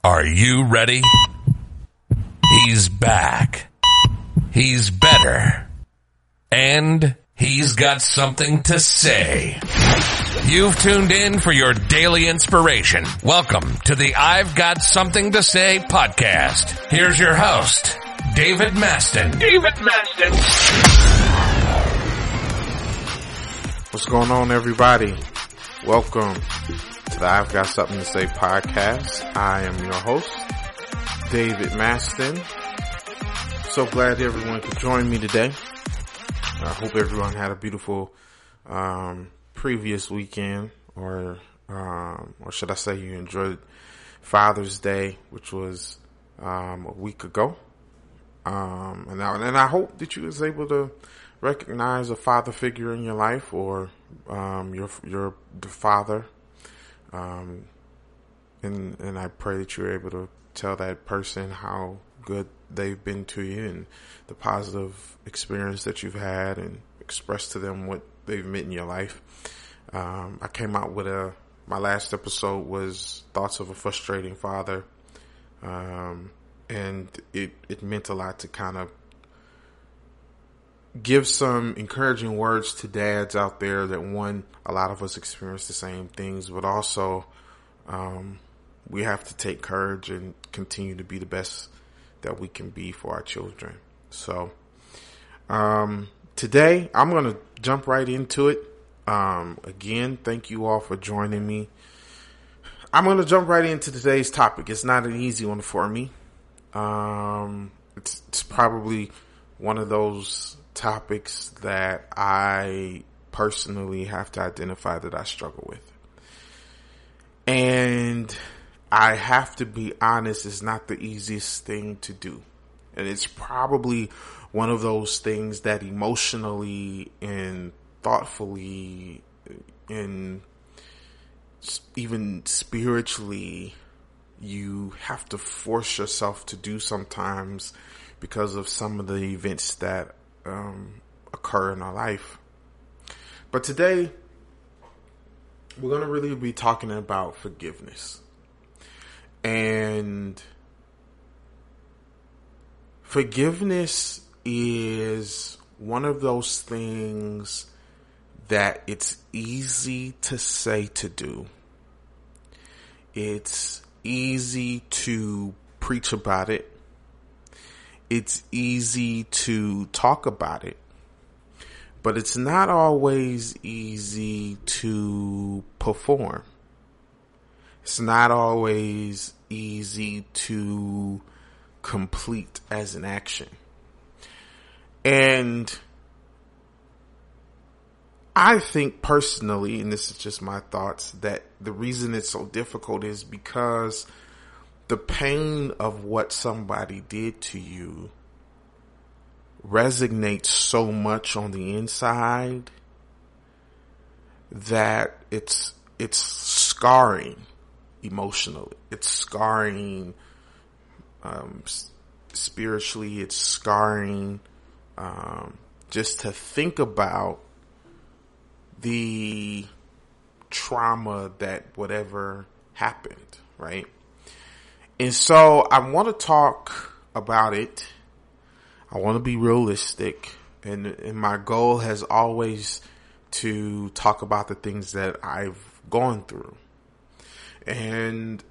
Are you ready? He's back. He's better. And he's got something to say. You've tuned in for your daily inspiration. Welcome to the I've Got Something to Say podcast. Here's your host, David Maston. What's going on, everybody? Welcome to the I've Got Something to Say podcast. I am your host, David Maston. So glad everyone could join me today. I hope everyone had a beautiful previous weekend, or should I say you enjoyed Father's Day, which was a week ago. And I hope that you was able to recognize a father figure in your life, or the father, and I pray that you're able to tell that person how good they've been to you and the positive experience that you've had, and express to them what they've meant in your life. I came out with my last episode was Thoughts of a Frustrating Father, and it meant a lot to kind of give some encouraging words to dads out there that, one, a lot of us experience the same things, but also we have to take courage and continue to be the best that we can be for our children. So today I'm going to jump right into it. Again, thank you all for joining me. I'm going to jump right into today's topic. It's not an easy one for me. It's probably one of those topics that I personally have to identify that I struggle with. And I have to be honest, it's not the easiest thing to do. And it's probably one of those things that emotionally and thoughtfully and even spiritually you have to force yourself to do sometimes because of some of the events that occur in our life. But today we're going to really be talking about forgiveness. And forgiveness is one of those things that it's easy to say to do. It's easy to preach about it. It's easy to talk about it. But it's not always easy to perform. It's not always easy to complete as an action. And I think personally, and this is just my thoughts, that the reason it's so difficult is because the pain of what somebody did to you resonates so much on the inside that it's scarring emotionally. It's scarring spiritually. It's scarring just to think about the trauma that whatever happened, right? And so I want to talk about it. I want to be realistic. And my goal has always to talk about the things that I've gone through. And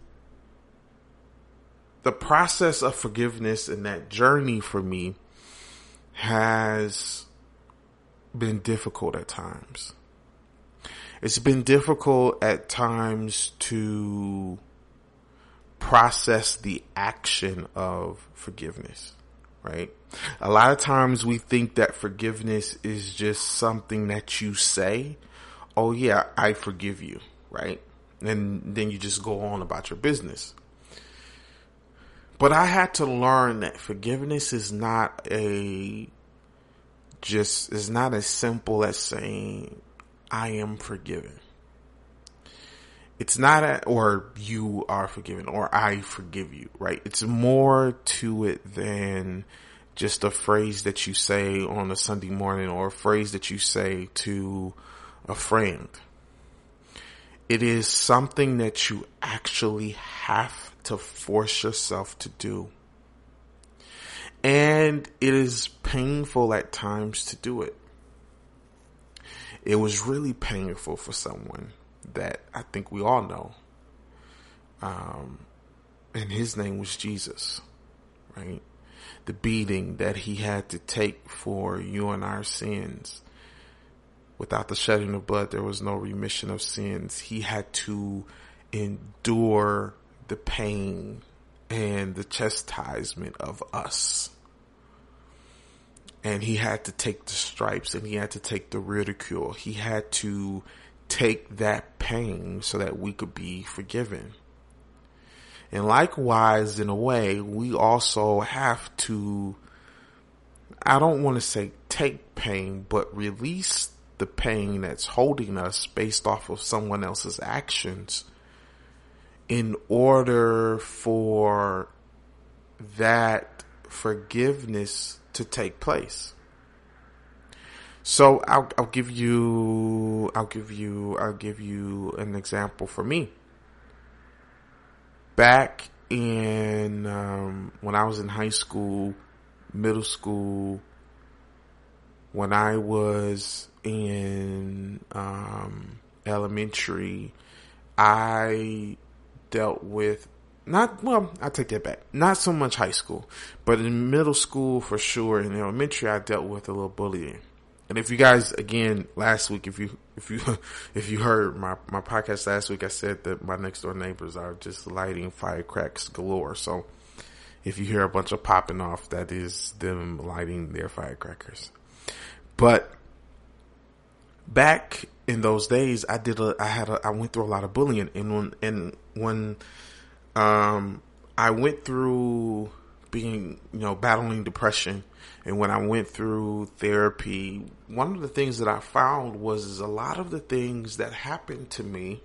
the process of forgiveness and that journey for me has been difficult at times. It's been difficult at times to process the action of forgiveness, right? A lot of times we think that forgiveness is just something that you say, oh yeah, I forgive you, right? And then you just go on about your business. But I had to learn that forgiveness is not as simple as saying, I am forgiven. It's not or you are forgiven, or I forgive you, right? It's more to it than just a phrase that you say on a Sunday morning or a phrase that you say to a friend. It is something that you actually have to force yourself to do. And it is painful at times to do it. It was really painful for someone that I think we all know. And his name was Jesus, right? The beating that he had to take for you and our sins. Without the shedding of blood, there was no remission of sins. He had to endure the pain and the chastisement of us. And he had to take the stripes and he had to take the ridicule. He had to take that pain so that we could be forgiven. And likewise, in a way, we also have to, I don't want to say take pain, but release the pain that's holding us based off of someone else's actions in order for that forgiveness to take place. So I'll give you an example for me. Back in, when I was in high school, middle school, when I was in, elementary, I dealt with I take that back. Not so much high school, but in middle school for sure. In elementary, I dealt with a little bullying. And if you guys, again, last week, if you heard my podcast last week, I said that my next door neighbors are just lighting firecrackers galore. So if you hear a bunch of popping off, that is them lighting their firecrackers. But back in those days, I went through a lot of bullying, and when I went through being, battling depression, and when I went through therapy, one of the things that I found was a lot of the things that happened to me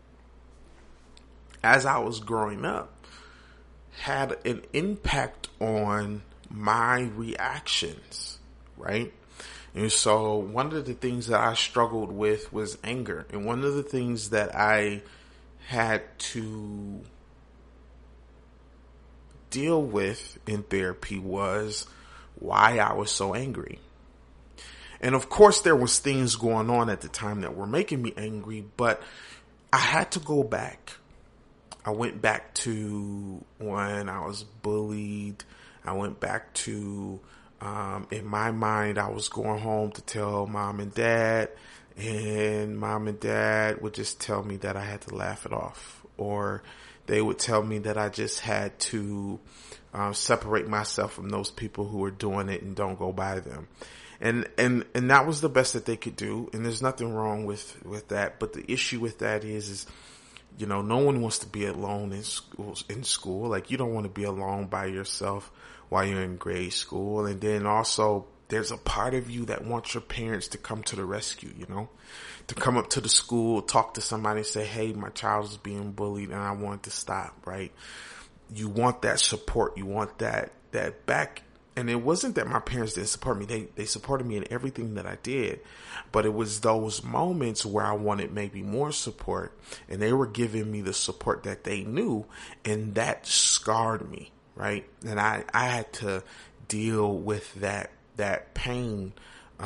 as I was growing up had an impact on my reactions, right? And so one of the things that I struggled with was anger. And one of the things that I had to deal with in therapy was why I was so angry. And of course there was things going on at the time that were making me angry, but I had to go back. I went back to when I was bullied. I went back to, in my mind, I was going home to tell mom and dad, and mom and dad would just tell me that I had to laugh it off, or they would tell me that I just had to separate myself from those people who are doing it and don't go by them. And that was the best that they could do. And there's nothing wrong with that. But the issue with that is, no one wants to be alone in school. Like, you don't want to be alone by yourself while you're in grade school. And then also there's a part of you that wants your parents to come to the rescue, to come up to the school, talk to somebody and say, hey, my child is being bullied and I want it to stop, right? You want that support. You want that back. And it wasn't that my parents didn't support me. They supported me in everything that I did. But it was those moments where I wanted maybe more support, and they were giving me the support that they knew, and that scarred me, right? And I had to deal with that pain,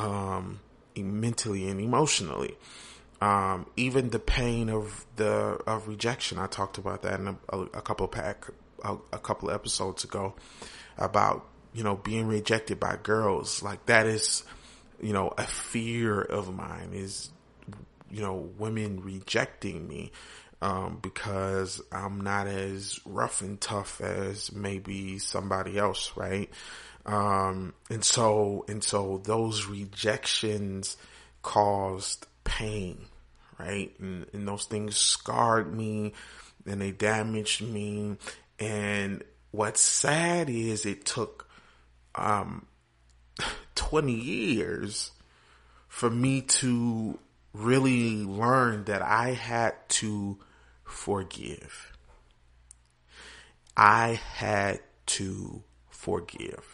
mentally and emotionally. Even the pain of rejection. I talked about that in a couple of episodes ago about, being rejected by girls. Like, that is, a fear of mine is, women rejecting me, because I'm not as rough and tough as maybe somebody else. Right. And so those rejections caused pain, right? And those things scarred me and they damaged me. And what's sad is it took 20 years for me to really learn that I had to forgive. I had to forgive.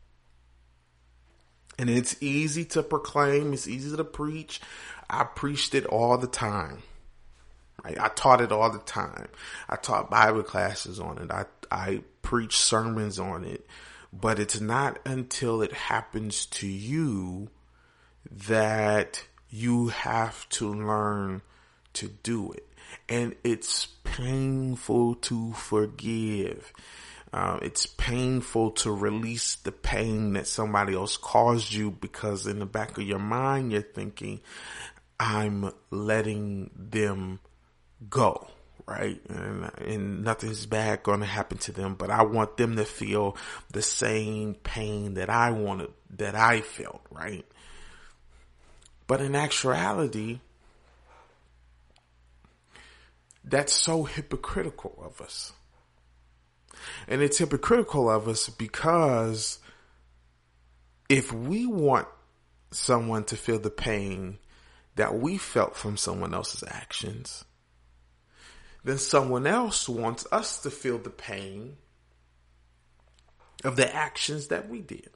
And it's easy to proclaim. It's easy to preach. I preached it all the time. Right? I taught it all the time. I taught Bible classes on it. I preach sermons on it. But it's not until it happens to you that you have to learn to do it. And it's painful to forgive. It's painful to release the pain that somebody else caused you, because in the back of your mind, you're thinking, I'm letting them go, right? And nothing's bad going to happen to them, but I want them to feel the same pain that I felt, right? But in actuality, that's so hypocritical of us. And it's hypocritical of us because if we want someone to feel the pain that we felt from someone else's actions, then someone else wants us to feel the pain of the actions that we did.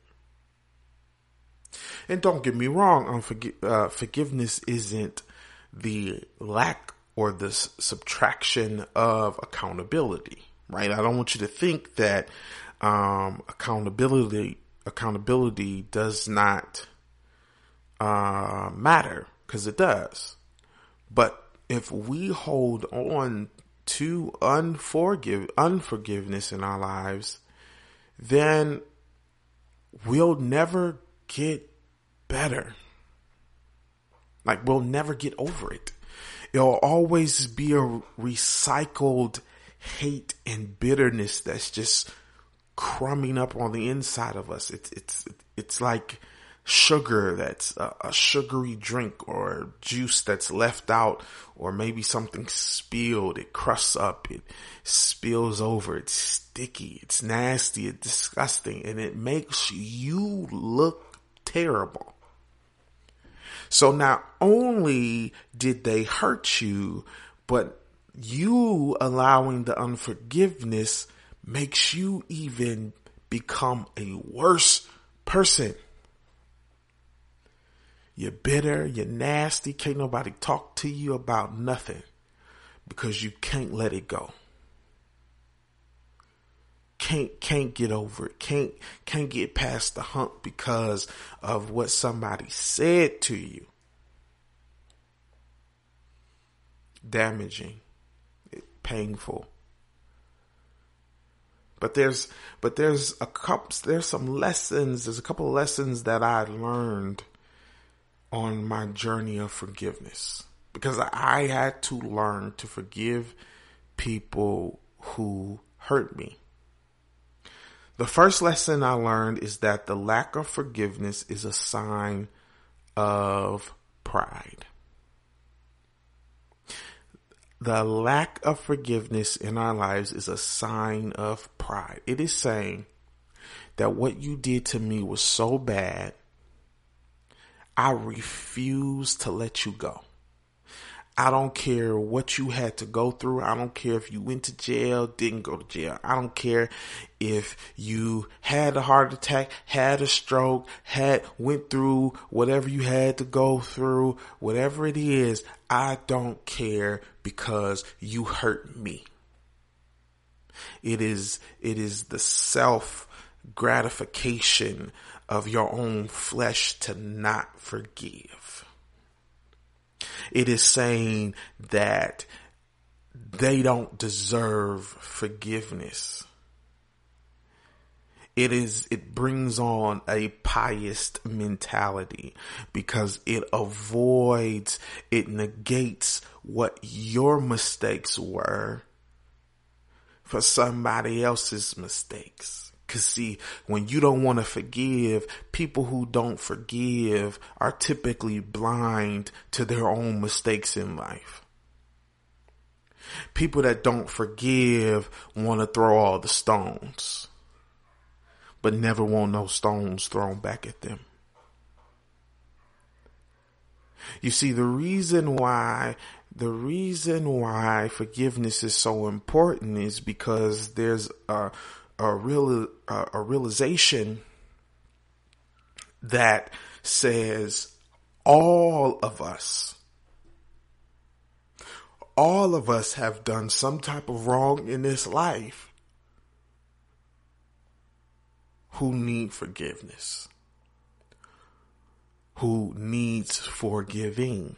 And don't get me wrong, forgiveness isn't the lack or the subtraction of accountability, right? I don't want you to think that accountability does not matter, because it does. But if we hold on to unforgiveness in our lives, then we'll never get better. Like, we'll never get over it. It'll always be a recycled hate and bitterness that's just crumbing up on the inside of us. It's like sugar that's a sugary drink, or juice that's left out, or maybe something spilled. It crusts up, it spills over, it's sticky, it's nasty, it's disgusting, and it makes you look terrible. So not only did they hurt you, but you allowing the unforgiveness makes you even become a worse person. You're bitter, you're nasty, can't nobody talk to you about nothing because you can't let it go. Can't get over it. Can't get past the hump because of what somebody said to you. Damaging, painful. But there's a couple of lessons that I learned on my journey of forgiveness, because I had to learn to forgive people who hurt me. The first lesson I learned is that the lack of forgiveness is a sign of pride. The lack of forgiveness in our lives is a sign of pride. It is saying that what you did to me was so bad, I refuse to let you go. I don't care what you had to go through. I don't care if you went to jail, didn't go to jail. I don't care if you had a heart attack, had a stroke, went through whatever you had to go through, whatever it is. I don't care, because you hurt me. It is the self gratification of your own flesh to not forgive. It is saying that they don't deserve forgiveness. It brings on a pious mentality, because it negates what your mistakes were for somebody else's mistakes. Because see, when you don't want to forgive, people who don't forgive are typically blind to their own mistakes in life. People that don't forgive want to throw all the stones, but never want no stones thrown back at them. You see, the reason why forgiveness is so important is because there's a realization that says all of us all of us have done some type of wrong in this life who need forgiveness, who needs forgiving.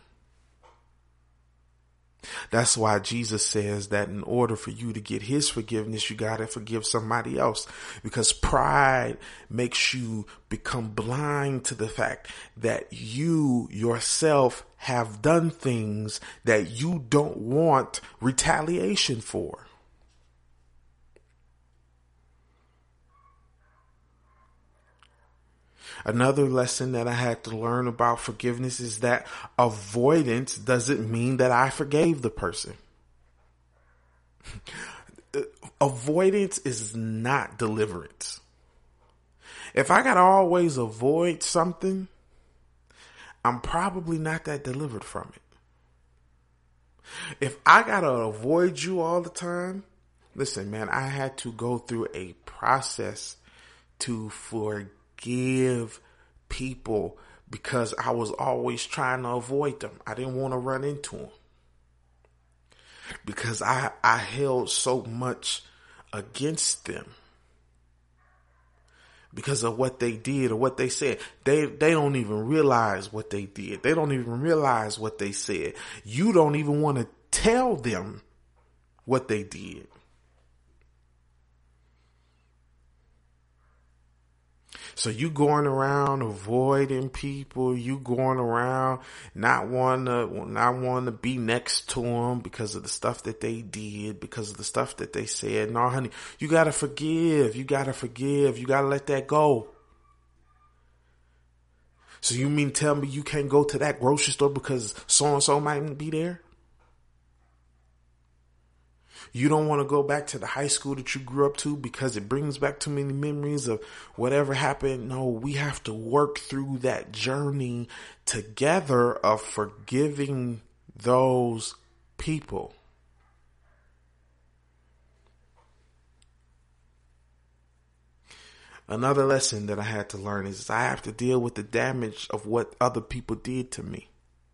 That's why Jesus says that in order for you to get his forgiveness, you got to forgive somebody else, because pride makes you become blind to the fact that you yourself have done things that you don't want retaliation for. Another lesson that I had to learn about forgiveness is that avoidance doesn't mean that I forgave the person. Avoidance is not deliverance. If I gotta always avoid something, I'm probably not that delivered from it. If I gotta avoid you all the time, listen, man, I had to go through a process to forgive people because I was always trying to avoid them. I didn't want to run into them because I held so much against them because of what they did or what they said. They don't even realize what they did. They don't even realize what they said. You don't even want to tell them what they did. So you going around avoiding people, you going around not wanting to be next to them because of the stuff that they did, because of the stuff that they said. No, honey, you got to forgive. You got to forgive. You got to let that go. So you mean tell me you can't go to that grocery store because so-and-so might be there? You don't want to go back to the high school that you grew up to because it brings back too many memories of whatever happened. No, we have to work through that journey together of forgiving those people. Another lesson that I had to learn is I have to deal with the damage of what other people did to me.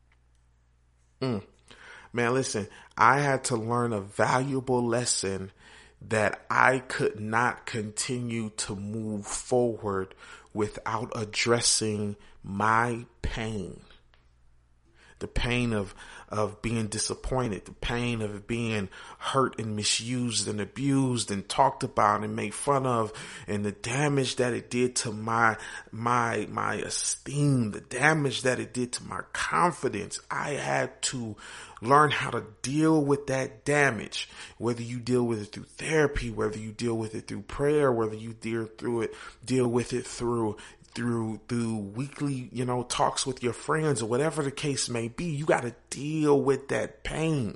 Man, listen, I had to learn a valuable lesson that I could not continue to move forward without addressing my pain. The pain of being disappointed, the pain of being hurt and misused and abused and talked about and made fun of, and the damage that it did to my esteem, the damage that it did to my confidence. I had to learn how to deal with that damage, whether you deal with it through therapy, whether you deal with it through prayer, whether you deal with it through weekly, talks with your friends or whatever the case may be. You got to deal with that pain.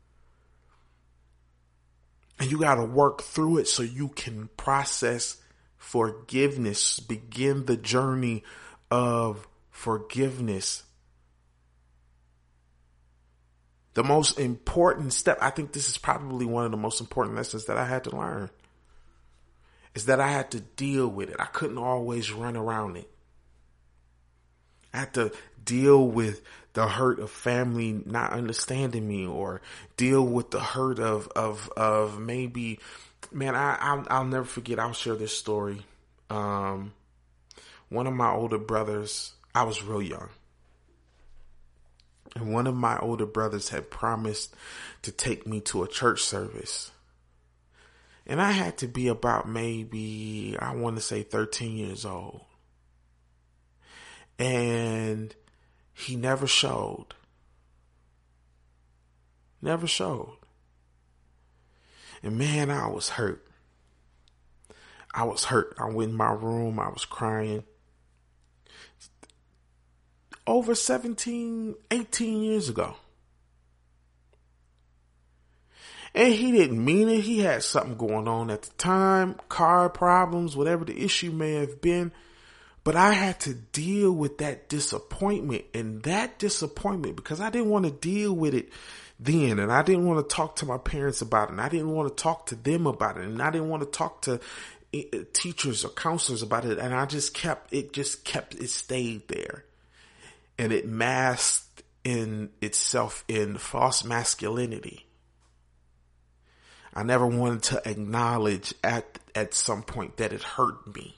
And you got to work through it so you can process forgiveness, begin the journey of forgiveness. The most important step, I think this is probably one of the most important lessons that I had to learn, is that I had to deal with it. I couldn't always run around it. I had to deal with the hurt of family not understanding me, or deal with the hurt of maybe, man, I'll never forget. I'll share this story. One of my older brothers, I was real young, and one of my older brothers had promised to take me to a church service. And I had to be about maybe, I want to say 13 years old. And he never showed. Never showed. And man, I was hurt. I went in my room. I was crying. Over 17, 18 years ago. And he didn't mean it. He had something going on at the time, car problems, whatever the issue may have been. But I had to deal with that disappointment, and that disappointment, because I didn't want to deal with it then, and I didn't want to talk to my parents about it, and I didn't want to talk to them about it, and I didn't want to talk to teachers or counselors about it. And it stayed there, and it masked in itself in false masculinity. I never wanted to acknowledge at some point that it hurt me.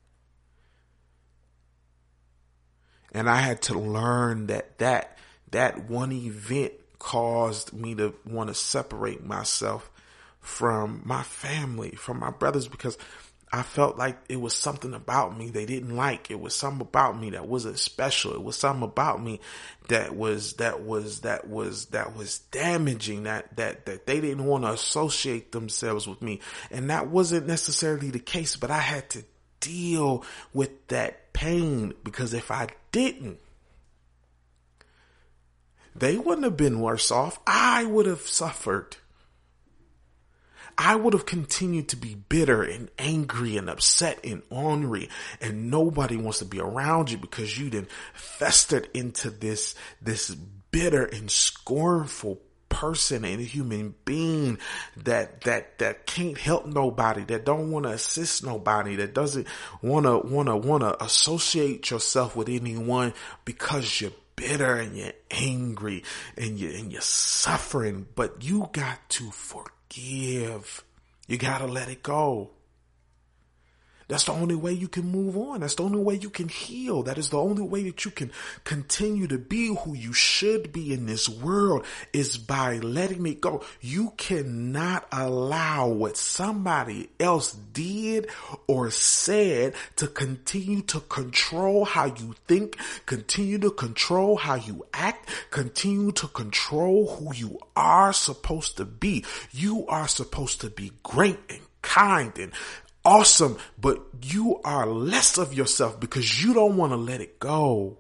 And I had to learn that one event caused me to want to separate myself from my family, from my brothers, because I felt like it was something about me they didn't like. It was something about me that wasn't special. It was something about me that was damaging, that they didn't want to associate themselves with me. And that wasn't necessarily the case, but I had to deal with that pain, because if I didn't, they wouldn't have been worse off. I would have suffered. I would have continued to be bitter and angry and upset and ornery, and nobody wants to be around you because you then festered into this bitter and scornful person and human being that can't help nobody, that don't want to assist nobody, that doesn't want to associate yourself with anyone because you're bitter and you're angry and you're suffering. But you got to forgive. You got to let it go. That's the only way you can move on. That's the only way you can heal. That is the only way that you can continue to be who you should be in this world, is by letting it go. You cannot allow what somebody else did or said to continue to control how you think, continue to control how you act, continue to control who you are supposed to be. You are supposed to be great and kind and awesome, but you are less of yourself because you don't want to let it go.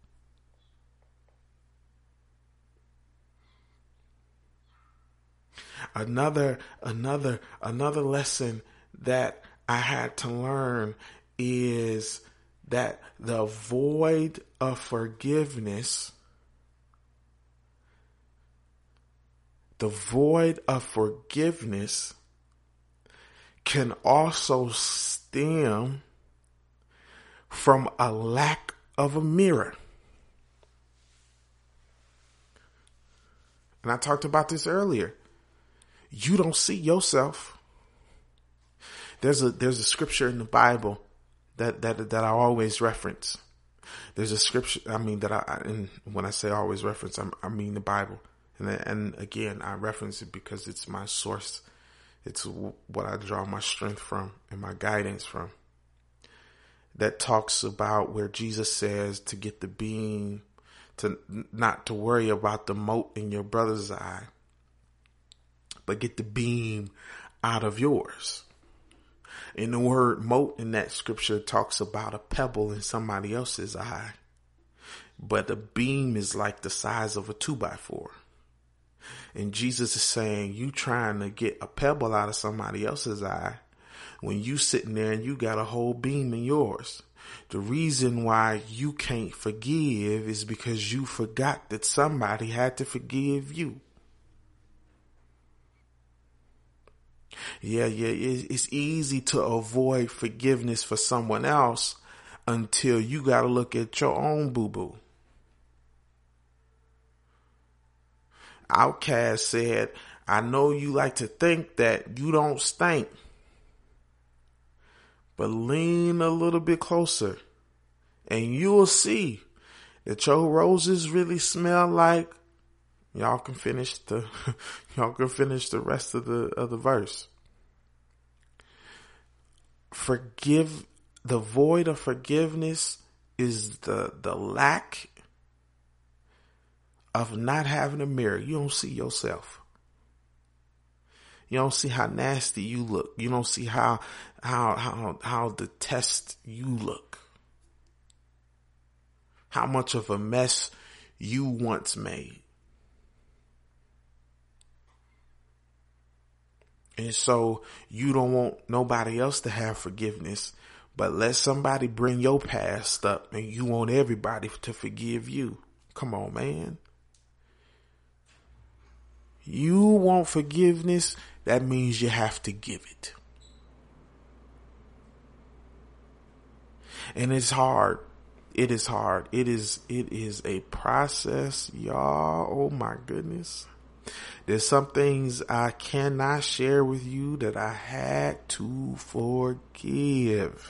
Another lesson that I had to learn is that the void of forgiveness, can also stem from a lack of a mirror. And I talked about this earlier. You don't see yourself. There's a scripture in the Bible that I always reference. There's a scripture, and when I say always reference, I mean the Bible. And again, I reference it because it's my source. It's what I draw my strength from and my guidance from. That talks about where Jesus says to get the beam, to not to worry about the mote in your brother's eye, but get the beam out of yours. And the word mote in that scripture talks about a pebble in somebody else's eye, but the beam is like the size of a 2x4. And Jesus is saying, you trying to get a pebble out of somebody else's eye when you sitting there and you got a whole beam in yours. The reason why you can't forgive is because you forgot that somebody had to forgive you. Yeah, it's easy to avoid forgiveness for someone else until you got to look at your own boo-boo. Outkast said, I know you like to think that you don't stink, but lean a little bit closer and you'll see that your roses really smell like. Y'all can finish the rest of the verse. The void of forgiveness is the lack of not having a mirror. You don't see yourself. You don't see how nasty you look. You don't see how detest you look. How much of a mess you once made. And so you don't want nobody else to have forgiveness, but let somebody bring your past up and you want everybody to forgive you. Come on, man. You want forgiveness, that means you have to give it. And it's hard. It is hard. It is a process, y'all. Oh my goodness. There's some things I cannot share with you that I had to forgive.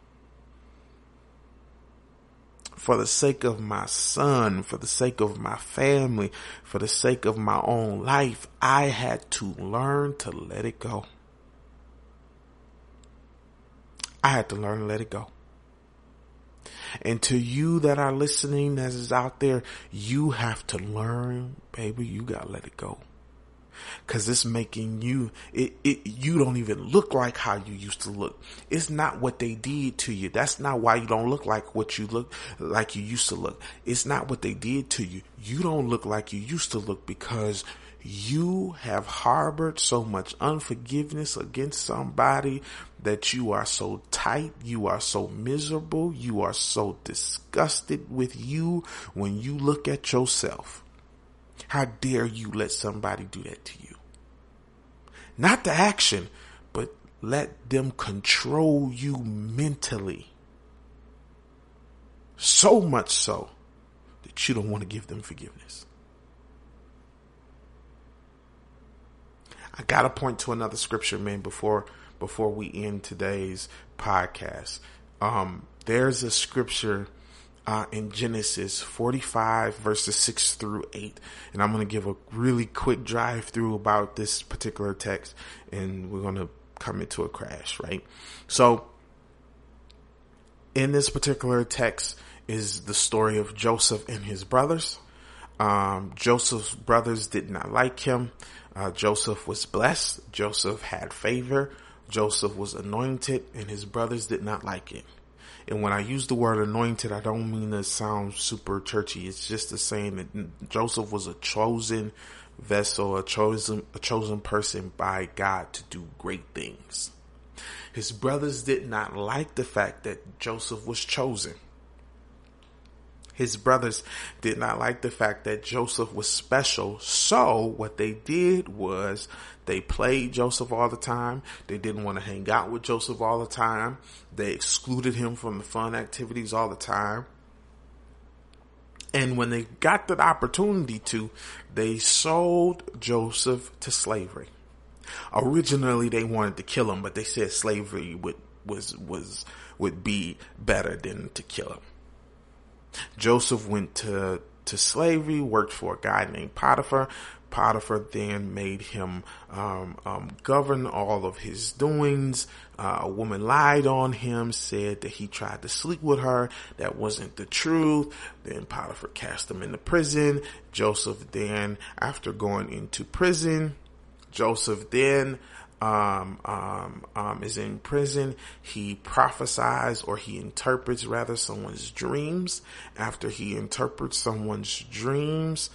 For the sake of my son, for the sake of my family, for the sake of my own life, I had to learn to let it go. I had to learn to let it go. And to you that are listening, that is out there, you have to learn, baby, you gotta let it go. Cause it's making you, you don't even look like how you used to look. It's not what they did to you. That's not why you don't look like what you look like you used to look. It's not what they did to you. You don't look like you used to look because you have harbored so much unforgiveness against somebody that you are so tight, you are so miserable, you are so disgusted with you when you look at yourself. How dare you let somebody do that to you? Not the action, but let them control you mentally. So much so that you don't want to give them forgiveness. I gotta point to another scripture, man, before we end today's podcast. There's a scripture in Genesis 45 verses 6 through 8. And I'm going to give a really quick drive through about this particular text, and we're going to come into a crash, right? So in this particular text is the story of Joseph and his brothers. Joseph's brothers did not like him. Joseph was blessed. Joseph had favor. Joseph was anointed, and his brothers did not like it. And when I use the word anointed, I don't mean to sound super churchy. It's just the saying that Joseph was a chosen vessel, a chosen person by God to do great things. His brothers did not like the fact that Joseph was chosen. His brothers did not like the fact that Joseph was special. So what they did was they played Joseph all the time. They didn't want to hang out with Joseph all the time. They excluded him from the fun activities all the time. And when they got the opportunity to, they sold Joseph to slavery. Originally, they wanted to kill him, but they said slavery would be better than to kill him. Joseph went to slavery, worked for a guy named Potiphar. Potiphar then made him govern all of his doings. A woman lied on him, said that he tried to sleep with her. That wasn't the truth. Then Potiphar cast him into prison. Joseph then, after going into prison, Joseph then is in prison. He prophesies, or he interprets rather, someone's dreams. After he interprets someone's dreams,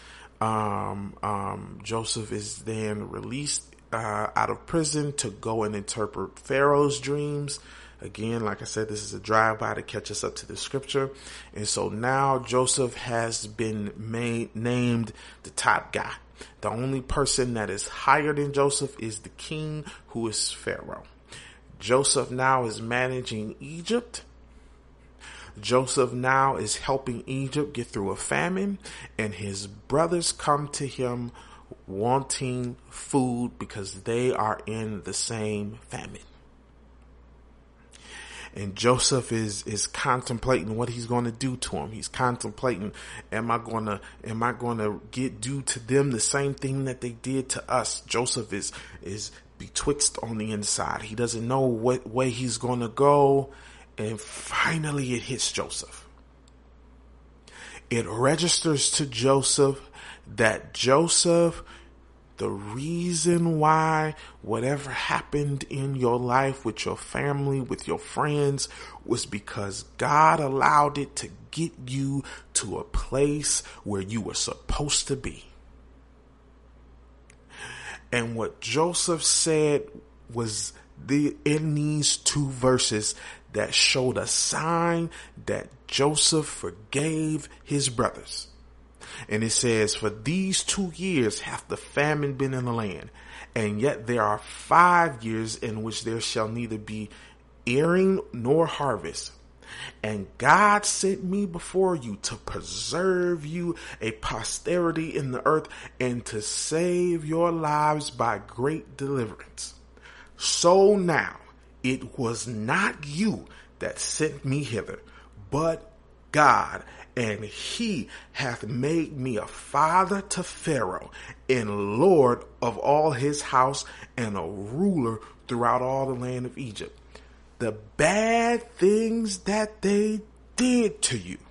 Joseph is then released out of prison to go and interpret Pharaoh's dreams. Again, like I said, this is a drive-by to catch us up to the scripture. And so now Joseph has been named the top guy. The only person that is higher than Joseph is the king, who is Pharaoh. Joseph now is managing Egypt. Joseph now is helping Egypt get through a famine, and his brothers come to him wanting food because they are in the same famine. And Joseph is contemplating what he's going to do to him. He's contemplating, am I going to do to them the same thing that they did to us? Joseph is betwixt on the inside. He doesn't know what way he's going to go. And finally it hits Joseph. It registers to Joseph that Joseph, the reason why whatever happened in your life with your family, with your friends, was because God allowed it to get you to a place where you were supposed to be. And what Joseph said was in these two verses that showed a sign that Joseph forgave his brothers. And it says, for these 2 years hath the famine been in the land, and yet there are 5 years in which there shall neither be earing nor harvest. And God sent me before you to preserve you a posterity in the earth and to save your lives by great deliverance. So now it was not you that sent me hither, but God, and he hath made me a father to Pharaoh, and Lord of all his house, and a ruler throughout all the land of Egypt. The bad things that they did to you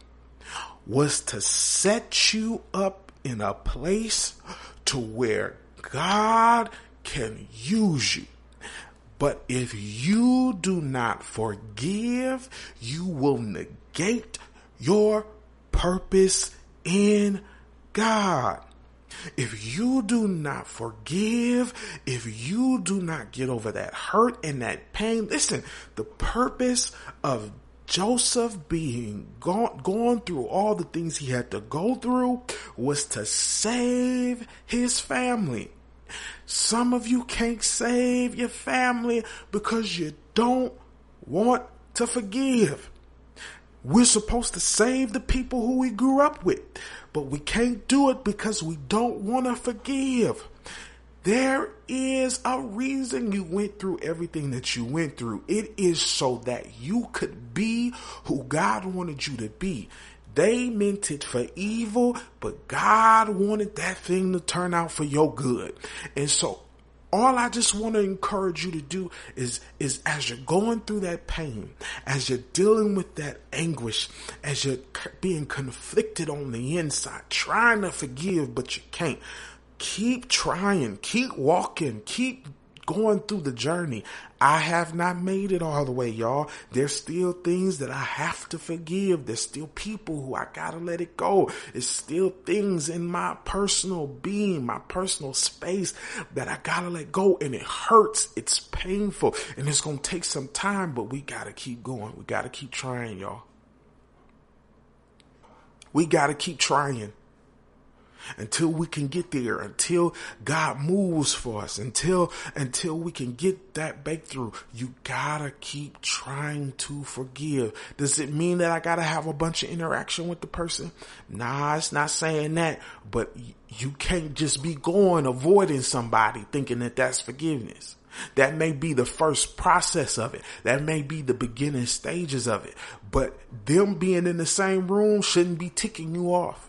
was to set you up in a place to where God can use you. But if you do not forgive, you will negate your purpose in God. If you do not forgive, if you do not get over that hurt and that pain, listen, the purpose of Joseph being going through all the things he had to go through was to save his family. Some of you can't save your family because you don't want to forgive. We're supposed to save the people who we grew up with, but we can't do it because we don't want to forgive. There is a reason you went through everything that you went through. It is so that you could be who God wanted you to be. They meant it for evil, but God wanted that thing to turn out for your good. And so all I just want to encourage you to do is as you're going through that pain, as you're dealing with that anguish, as you're being conflicted on the inside, trying to forgive, but you can't, keep trying, keep walking, keep going through the journey. I have not made it all the way, y'all. There's still things that I have to forgive. There's still people who I gotta let it go. There's still things in my personal being, my personal space that I gotta let go, and it hurts. It's painful, and it's gonna take some time, but we gotta keep going. We gotta keep trying, y'all. We gotta keep trying. Until we can get there, until God moves for us, until we can get that breakthrough, you gotta keep trying to forgive. Does it mean that I gotta have a bunch of interaction with the person? Nah, it's not saying that, but you can't just be avoiding somebody thinking that that's forgiveness. That may be the first process of it. That may be the beginning stages of it, but them being in the same room shouldn't be ticking you off.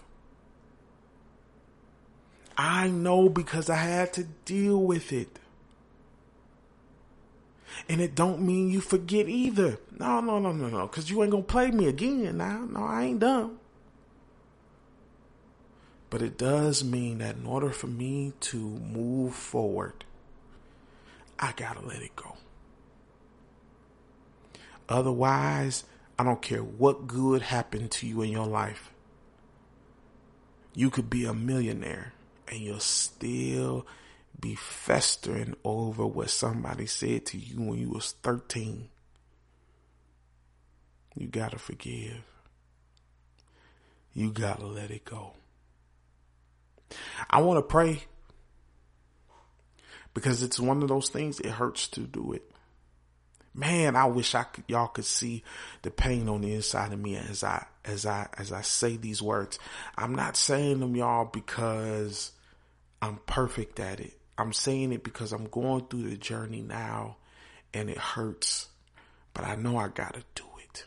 I know because I had to deal with it. And it don't mean you forget either. No. Because you ain't going to play me again now. No, I ain't done. But it does mean that in order for me to move forward, I got to let it go. Otherwise, I don't care what good happened to you in your life. You could be a millionaire, and you'll still be festering over what somebody said to you when you was 13. You gotta forgive. You gotta let it go. I want to pray because it's one of those things, it hurts to do it. Man, I wish y'all could see the pain on the inside of me as I say these words. I'm not saying them, y'all, because I'm perfect at it. I'm saying it because I'm going through the journey now and it hurts, but I know I gotta do it.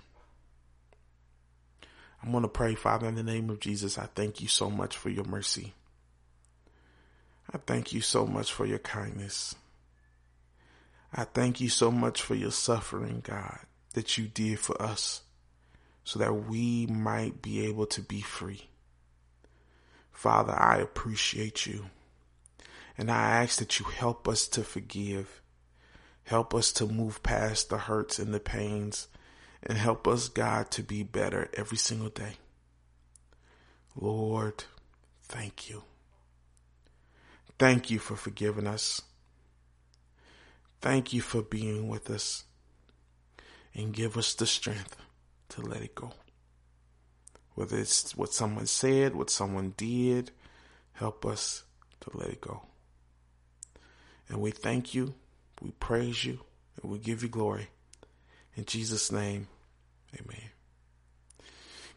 I'm going to pray. Father, in the name of Jesus, I thank you so much for your mercy. I thank you so much for your kindness. I thank you so much for your suffering, God, that you did for us so that we might be able to be free. Father, I appreciate you. And I ask that you help us to forgive. Help us to move past the hurts and the pains. And help us, God, to be better every single day. Lord, thank you. Thank you for forgiving us. Thank you for being with us. And give us the strength to let it go. Whether it's what someone said, what someone did, help us to let it go. And we thank you, we praise you, and we give you glory. In Jesus' name, amen.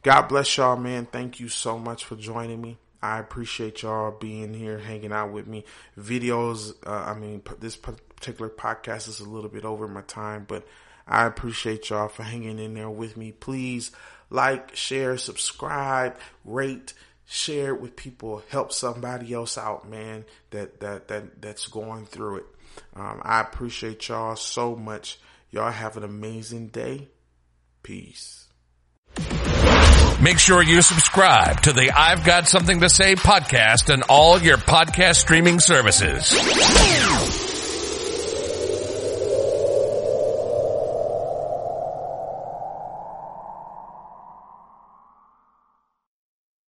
God bless y'all, man. Thank you so much for joining me. I appreciate y'all being here, hanging out with me. Videos, this particular podcast is a little bit over my time, but I appreciate y'all for hanging in there with me. Please like, share, subscribe, rate, share it with people. Help somebody else out, man, that's going through it. I appreciate y'all so much. Y'all have an amazing day. Peace. Make sure you subscribe to the I've Got Something to Say podcast and all your podcast streaming services.